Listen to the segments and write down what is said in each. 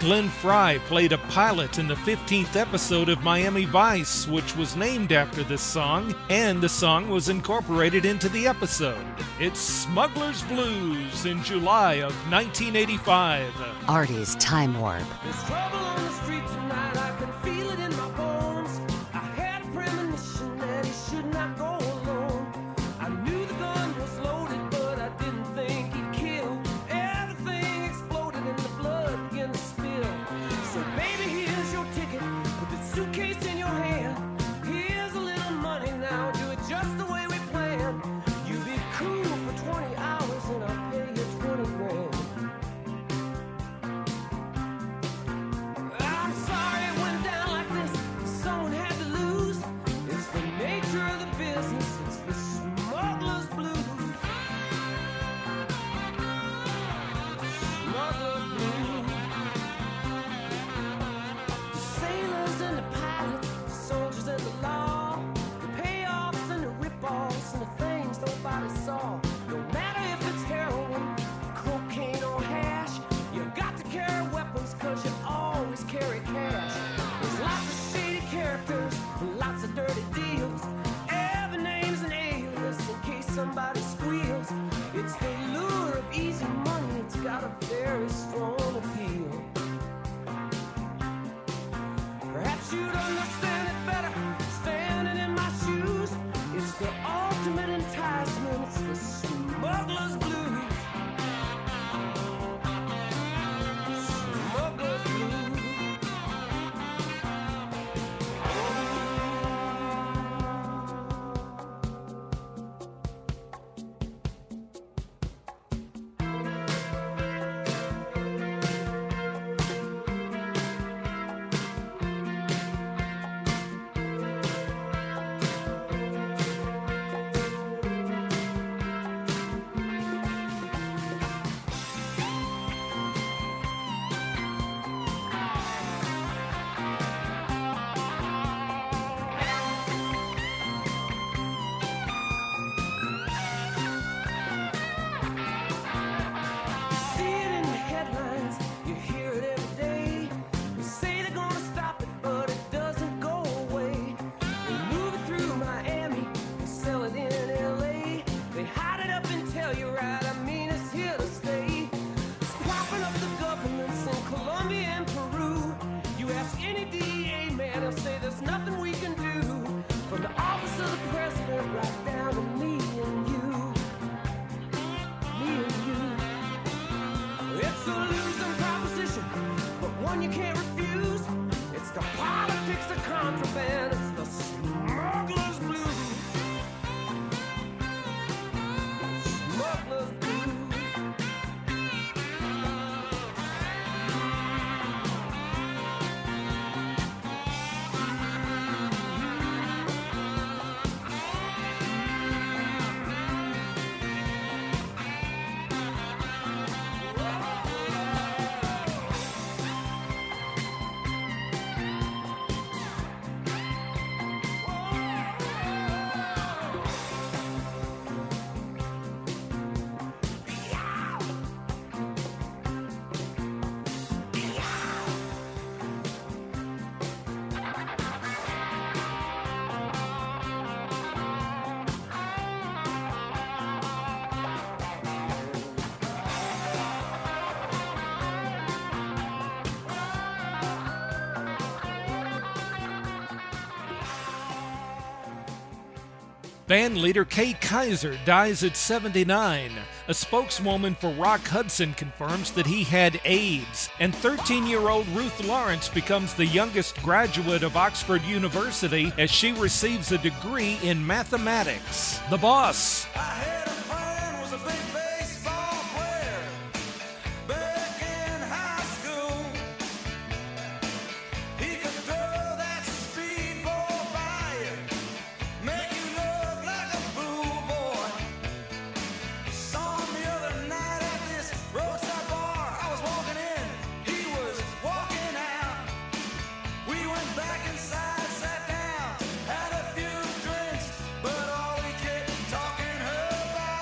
Glenn Frey played a pilot in the 15th episode of Miami Vice, which was named after this song, and the song was incorporated into the episode. It's Smuggler's Blues in July of 1985. Artie's Time Warp. There's trouble on the street tonight, I can feel it in my bones. I had a premonition that he should not go alone. I knew the gun was loaded, but I didn't think he'd kill. Everything exploded and the blood began to spill. So baby, here's your ticket, put the suitcase in your hand. Here's a little money now, do it just the way we planned. You be cool for 20 hours and I'll pay you 20 grand. I'm sorry it went down like this, someone had to lose. It's the nature of the business, it's the smuggler's blues. Smuggler's blues. The sailors and the pilots, the soldiers and the law, the payoffs and the rip-offs and the things nobody saw. No matter if it's heroin, cocaine or hash, you got to carry weapons cause you always carry cash. There's lots of shady characters, lots of dirty deals. Every name's an alias in case somebody squeals. It's the lure of easy money, it's got a very strong appeal. Perhaps you'd understand it better standing in my shoes. It's the ultimate enticement, it's the smuggler's blues. Smuggler's blues. See it in the headlines, you hear it every day. They say they're gonna stop it, but it doesn't go away. They move it through Miami, they sell it in LA. They hide it up in Telluride, I mean it's here to stay. It's propping up the governments in Colombia and Peru. You ask any DEA man, he'll say there's nothing we can do. From the office of the president right down to me and you. Me and you. It's a losing proposition, but one you can't refuse. It's the politics of contraband, it's the smuggler's blues. Smuggler's blues. Band leader Kay Kaiser dies at 79. A spokeswoman for Rock Hudson confirms that he had AIDS. And 13-year-old Ruth Lawrence becomes the youngest graduate of Oxford University as she receives a degree in mathematics. The Boss. I had a friend was a big baseball player back in high school. He could throw that speedball by you, make you look like a fool boy. Saw him the other night at this roadside bar. I was walking in, he was walking out. We went back inside, sat down, had a few drinks, but all we kept talking about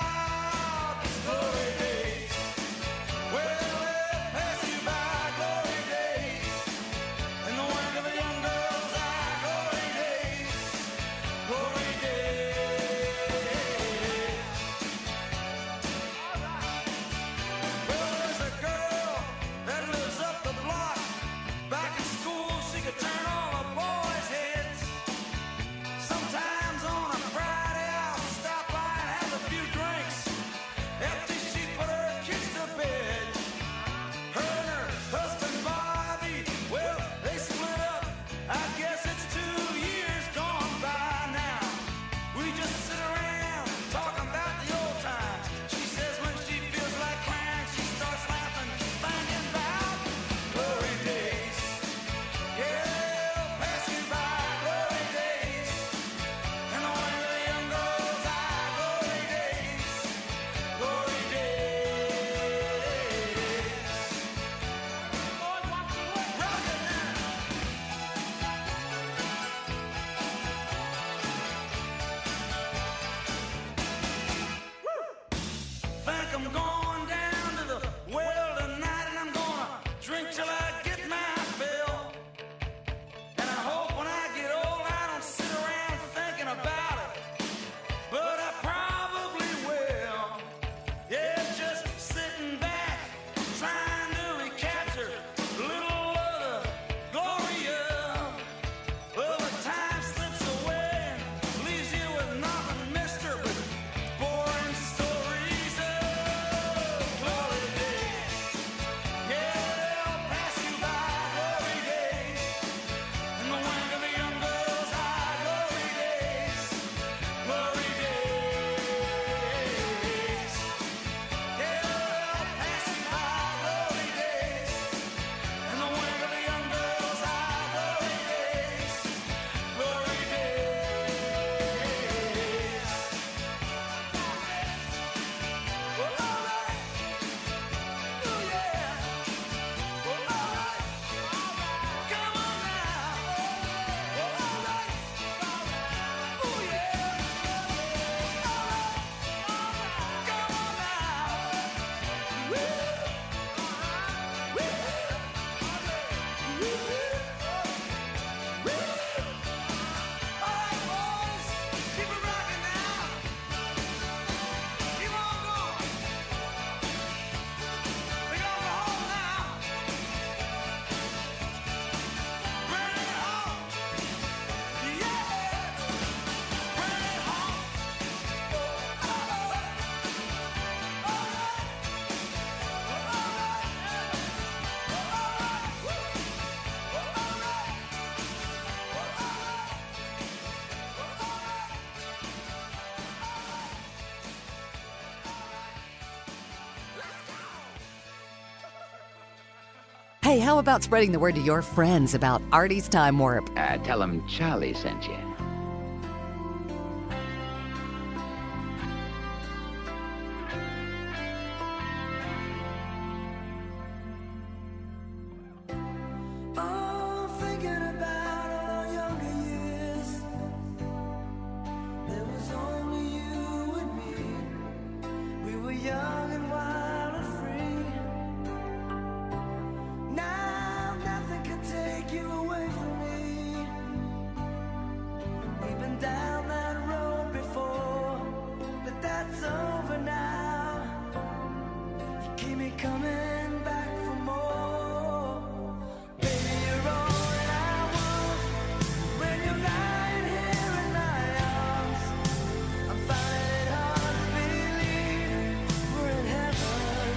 Hey, how about spreading the word to your friends about Artie's Time Warp? Tell them Charlie sent you. Oh, thinking about all our younger years. There was only you and me. We were young and wild and free. Now nothing can take you away from me. We've been down that road before, but that's over now. You keep me coming back for more. Baby, you're all that I want. When you're lying here in my arms, I'm finding it hard to believe we're in heaven.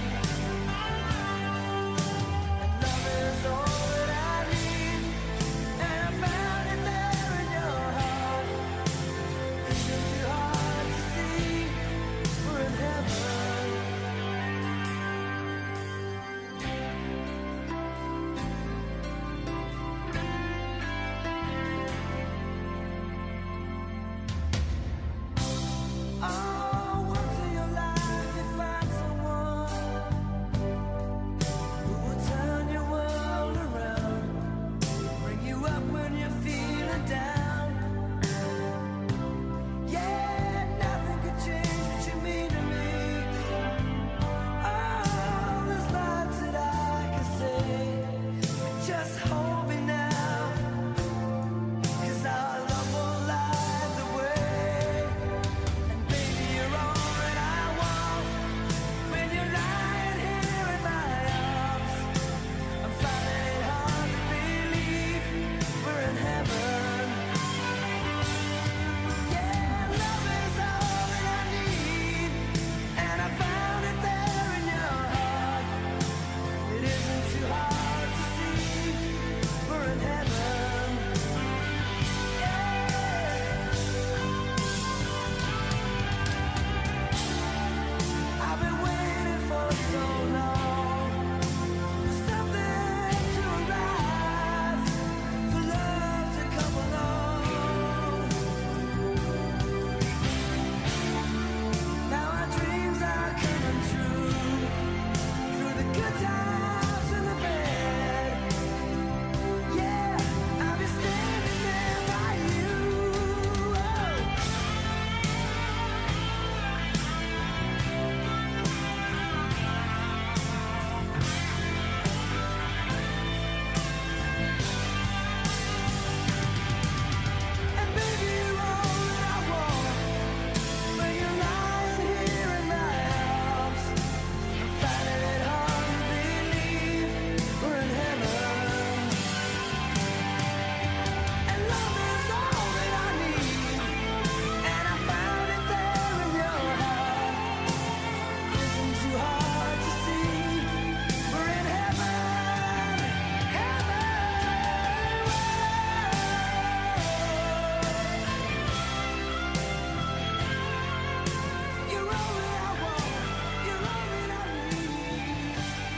And love is all that I need, and I found it there in your heart. Isn't too hard to see we're in heaven. Oh, once in your life you find someone who will turn your world around, bring you up when you're feeling down. Yeah, nothing could change what you mean to me. Oh, there's lots that I can say, but just hold me now, 'cause our love won't lie the way. And baby, you're all that I want. When you're lying here in my arms, I'm finding it hard to believe we're in heaven. Yeah, love is all that I need, and I found it there in your heart. It isn't too hard to see we're in heaven. I've been waiting for so long for something to arrive, for love to come along. Now our dreams are coming true, through the good times and the bad. Yeah, I'll be standing there by you. And baby, you're all that I want. When you're lying here in my arms, I'm finding it hard to believe we're in heaven. And love is all that I need, and I found it there in your heart. Isn't too hard to see we're in heaven, heaven. You're all that I want. You're all that I need.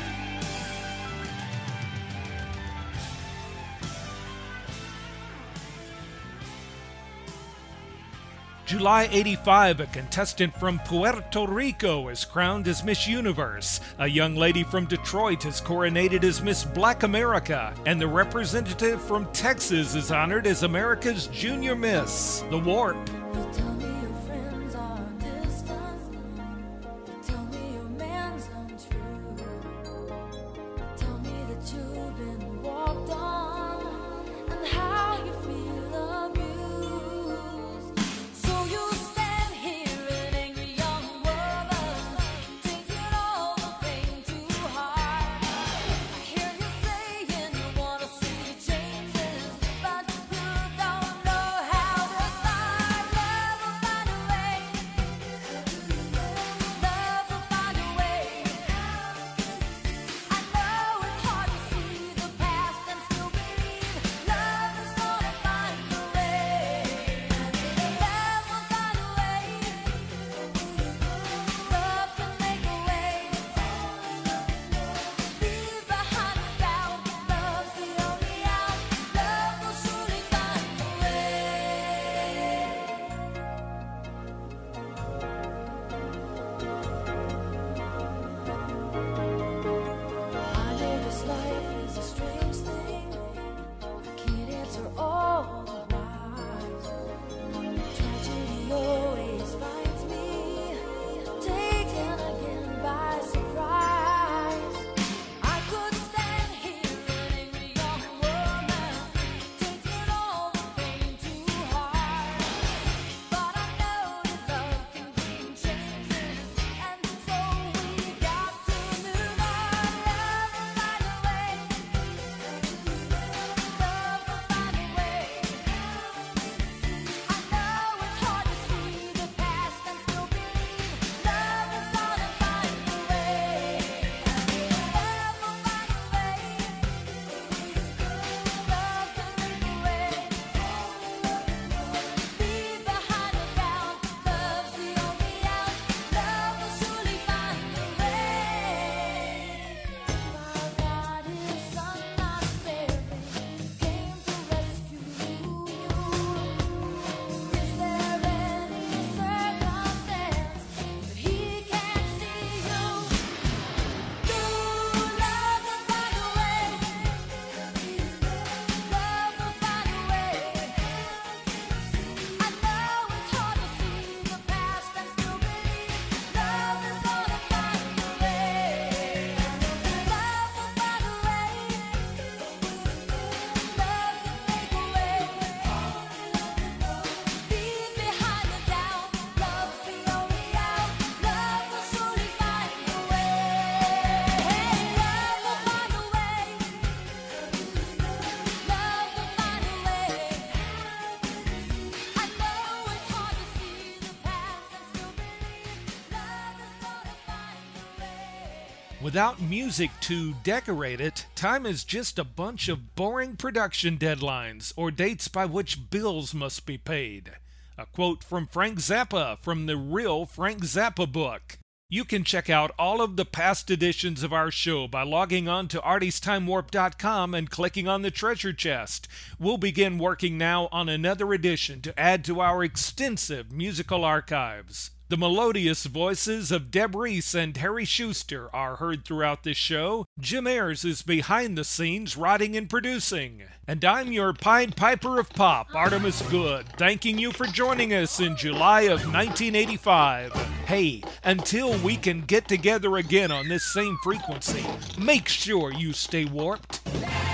July 85, a contestant from Puerto Rico is crowned as Miss Universe. A young lady from Detroit is coronated as Miss Black America. And the representative from Texas is honored as America's Junior Miss. The Warp. You tell me your friends are distant. You tell me your man's untrue. Tell me that you've been walked on and how you feel abused. So you stand here an angry young woman, taking all the pain to heart. I hear you saying you wanna see changes, but you don't know how to start. Without music to decorate it, time is just a bunch of boring production deadlines or dates by which bills must be paid. A quote from Frank Zappa from the Real Frank Zappa book. You can check out all of the past editions of our show by logging on to artiestimewarp.com and clicking on the treasure chest. We'll begin working now on another edition to add to our extensive musical archives. The melodious voices of Deb Reese and Harry Schuster are heard throughout this show. Jim Ayers is behind the scenes writing and producing. And I'm your Pied Piper of Pop, Artemis Good, thanking you for joining us in July of 1985. Hey, until we can get together again on this same frequency, make sure you stay warped.